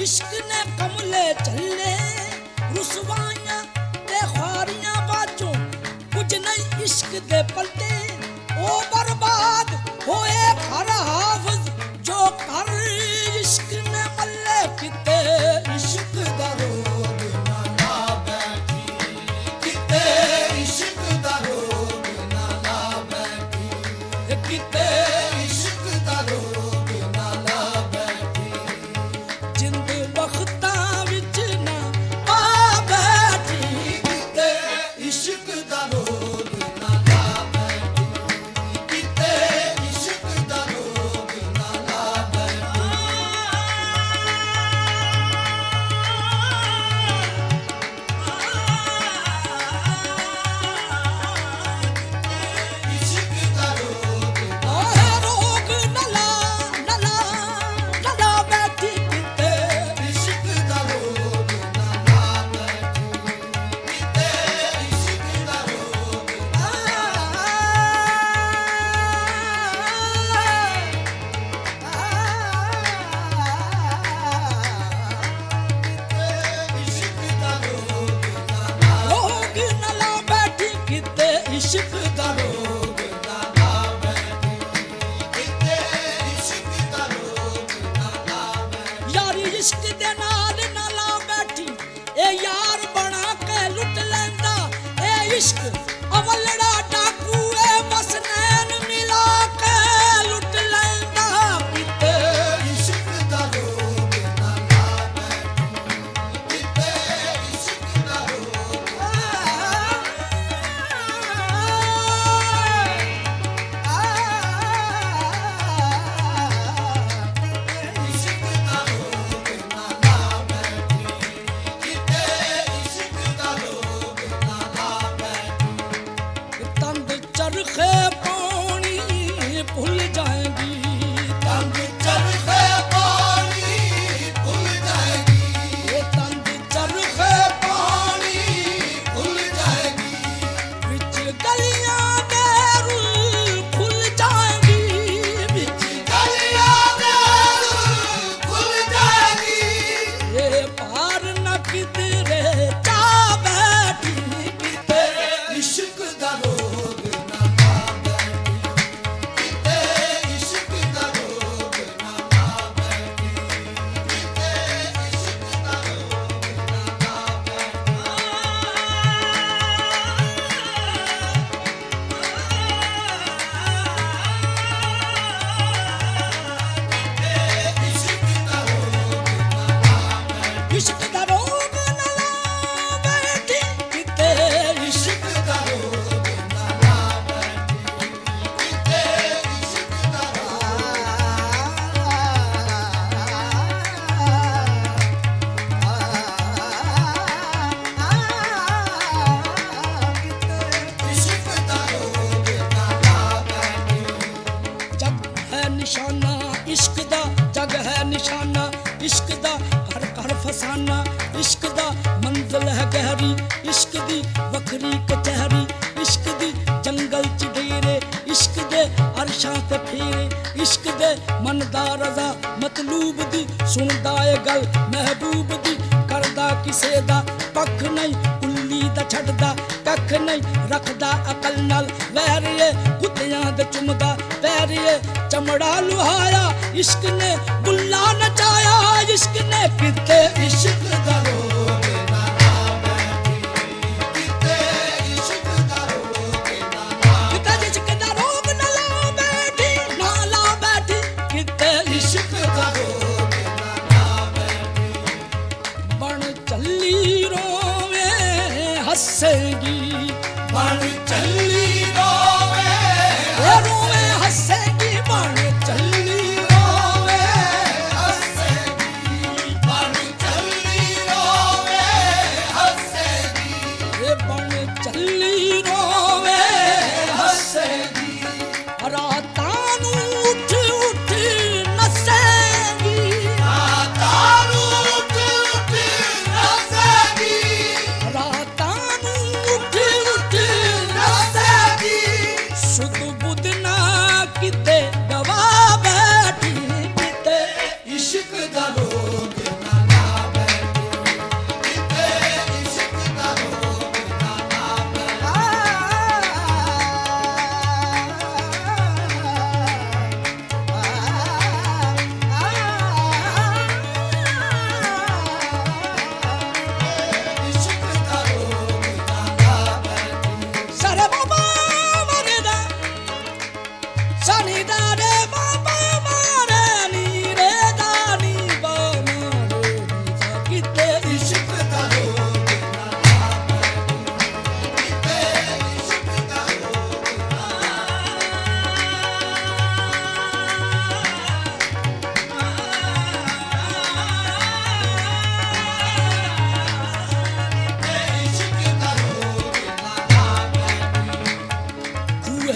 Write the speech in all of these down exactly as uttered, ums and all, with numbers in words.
इश्क ने कमले चले रुसवाइयां ते ख्वारियां बाजों कुछ नहीं इश्क दे पलटे ओ बर्बाद होए घर हाफिज जो कर इश्क ने मल्ले किते इश्क दा रोग ना ला बैठी किते इश्क दा रोग ना ला बैठी किते इश्क दा रोग ना ला बैठी जिंद वक्ता विच ना पा बैठी किते इश्क दा रोग ना ला बैठी किते इश्क दा रोग ना ला बैठी इश्क दा रोग ओए रोग ना ला ना ला ना ला बैठी किते इश्क दा रोग ना ला बैठी किते इश्क दा रोग इश्क दा रोग ना ला रोग ना ला बैठी किते इश्क दा रोग ना ला बैठी किते इश्क दा रोग ना ला बैठी यारी इश्क दे नाल ना ला बैठी ए यार बना के लुट लैंदा ए इश्क अवलड़ा डाकू ए बस नैन मिला के लुट लैंदा किते इश्क दा रोग ना ला बैठी किते इश्क दा रोग इश्क दा रोग ना ला बैठी किते इश्क दा रोग ना ला बैठी तंग चरखे पानी भूल जाएगी तंग चरखे पानी भूल जाएगी ये तंग चरखे पानी भूल जाएगी बिच गलियां दे रुल खुल जाएगी बिच गलियां दे रुल खुल जाएगी ये पार न किधरे जा बैठी किते इश्क दा रोग ना ला बैठी किते इश्क दा रोग ना ला बैठी किते इश्क दा रोग ना ला बैठी इश्क दा रोग ना ला बैठी इश्क दा रोग ना ला बैठी किते इश्क दा रोग ना ला बैठी किते इश्क दा इश्क दा रोग ना ला बैठी जग है निशाना इश्क दा जग है निशाना इश्क दा हर घर फसाना इश्क दा मंजिल है गहरी इश्क दी वखरी कचहरी इश्क दी जंगल च डेरे इश्क दे अरशां ते फेरे इश्क दे मन दा रज़ा मतलूब दी सुनदा ए गल महबूब दी करदा किसे दा पख नहीं कुल्ली दा छड़दा कख नहीं रखदा अकल नाल वैरिए कुत्तियां दे चुमदा पैरिए चमड़ा लुहाया इश्क ने बुल्ला नचाया इश्क ने किते इश्क दा रोग ना ला बैठी किते इश्क दा रोग ना ला किते इश्क दा रोग ना ला बैठी ना ला बैठी किते इश्क दा रोग ना ला बैठी बन चली रोवे हंसेगी बन चली रोवे ए रोवे हंसेगी बन चली रोवे हंसेगी बन चली रोवे हंसेगी ए बन चली रोवे हंसेगी रातां नूं उठ उठ नसेगी रातां नूं उठ उठ नसेगी रातां नूं उठ उठ नसेगी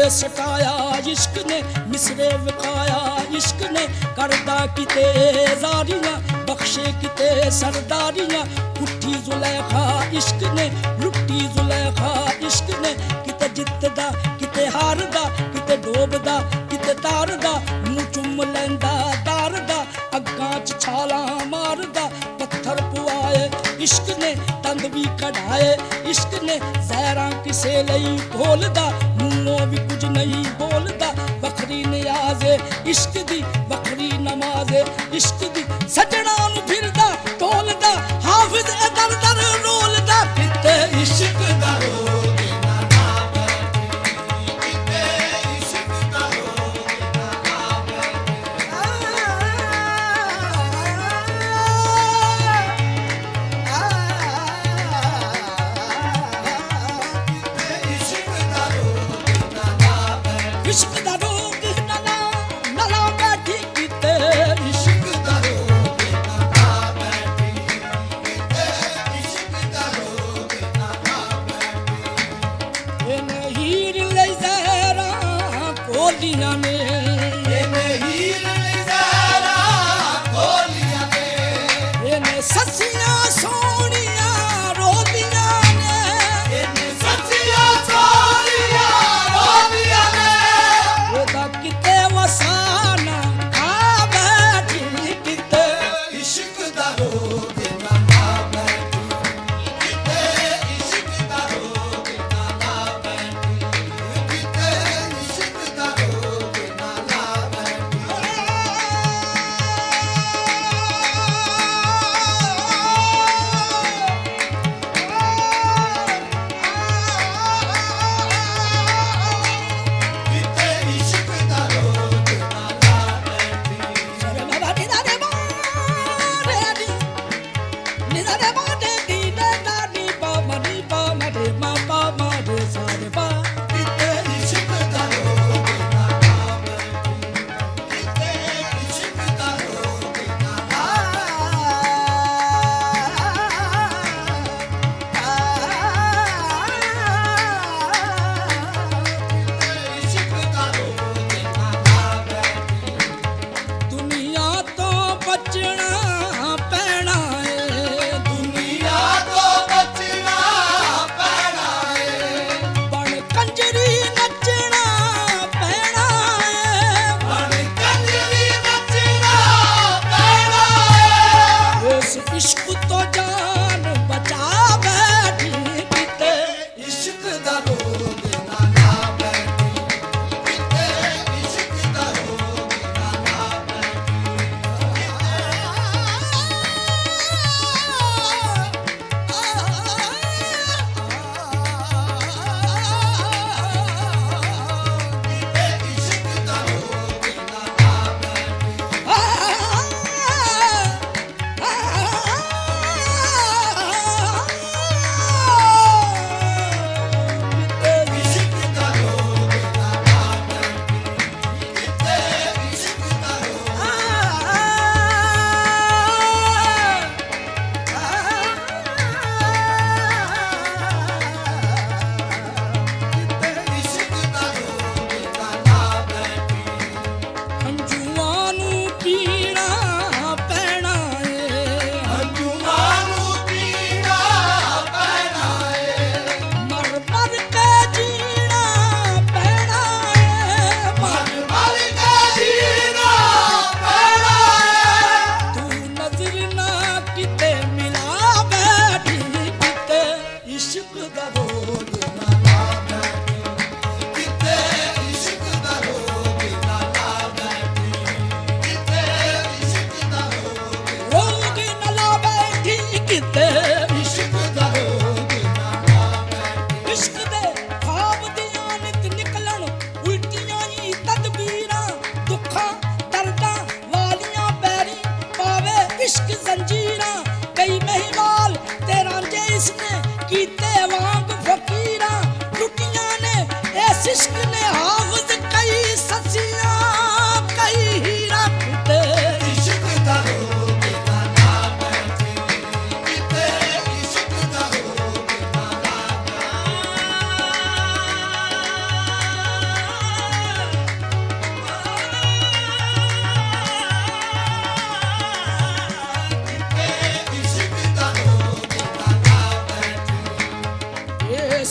सटाया इश्क ने मिसरे विकाया इश्क ने करदा किते जारियां बख्शे किते सरदारियां उठी जुलेखा इश्क ने लुट्टी जुलेखा इश्क ने किते जितदा किते हारदा किते डोबदा किते तारदा मुंह चुम लैंदा तारदा अग्गां च छालां मारदा पत्थर पुआए इश्क ने तंद भी कढ़ाए इश्क ने जहरां किसे लई घोलदा मुंहों भी कुछ नहीं बोलदा बखरी नियाज़े इश्क दी बखरी नमाज़े इश्क दी सजना नूं फिरदा तोलदा हाफिज ए दर दर रोलदा किते इश्क दा रोग ना ना बैठी किते इश्क दा रोग ना ना बैठी इश्क दा रोग ना ना बैठी इश्क दा रोग ना ना ना बैठी किते इश्क दा रोग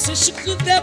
इस इश्क दे